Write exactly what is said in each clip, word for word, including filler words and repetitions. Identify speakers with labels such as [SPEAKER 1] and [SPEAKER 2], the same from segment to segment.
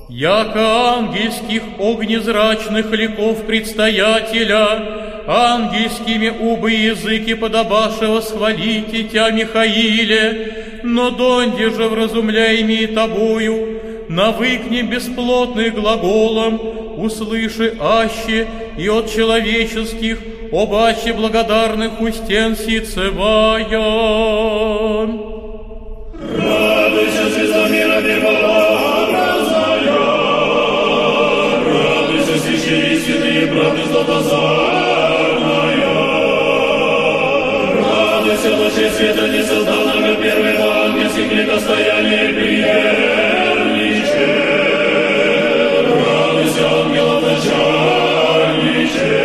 [SPEAKER 1] яко ангельских огнезрачных ликов предстоятеля, ангельскими убы языки подобашего схвалите тя, Михаиле, но донде же вразумляемые тобою, навыкни бесплотный глаголом, услыши аще и от человеческих, обаче благодарных устен сицевая.
[SPEAKER 2] Радуйся, звезда мира первообразная, радуйся, свящи истины, правды златозарная, радуйся, лучи света несозданного первого ангельских ликостояния преемниче, радуйся, ангелов начальниче,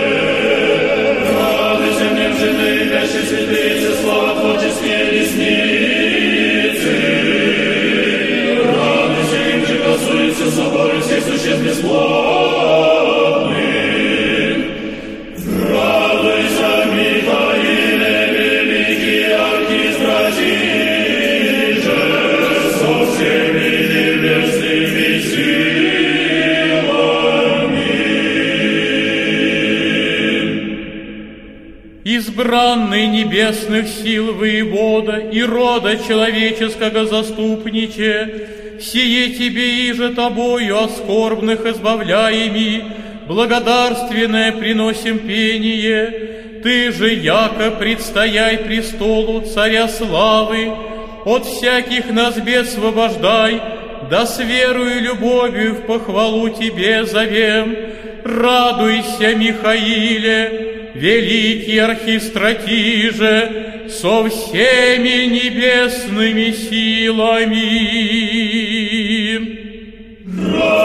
[SPEAKER 2] радуйся, мне в жены, вящи святыцы, слава творческие десницы, радуйся, им же касуется соборы всех существ бесплотных, радуйся, Михаиле, великий архистратиже, со всеми небесными силами.
[SPEAKER 1] Избранный небесных сил воевода и рода человеческого заступниче, сие тебе иже тобою от скорбных избавляеми, благодарственное приносим пение. Ты же, яко предстояй престолу царя славы, от всяких нас бед освобождай, да с верою и любовью в похвалу тебе зовем. Радуйся, Михаиле, великий архистратиже, со всеми небесными силами.